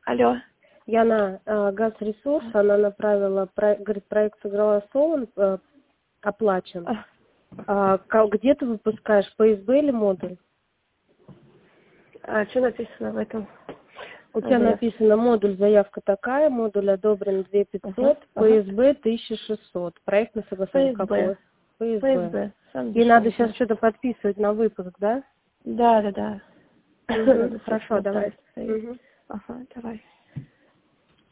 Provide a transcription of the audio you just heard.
Алло. Яна, Газресурс, она направила, говорит, проект согласован, оплачен. Где ты выпускаешь, ПСБ или модуль? А что написано в этом? У тебя написано модуль, заявка такая, модуль одобрен 2500, ПСБ 1600. Проектно согласован какой? ПСБ. И надо сейчас что-то подписывать на выпуск, да? Да. Хорошо, давай. Ага, давай.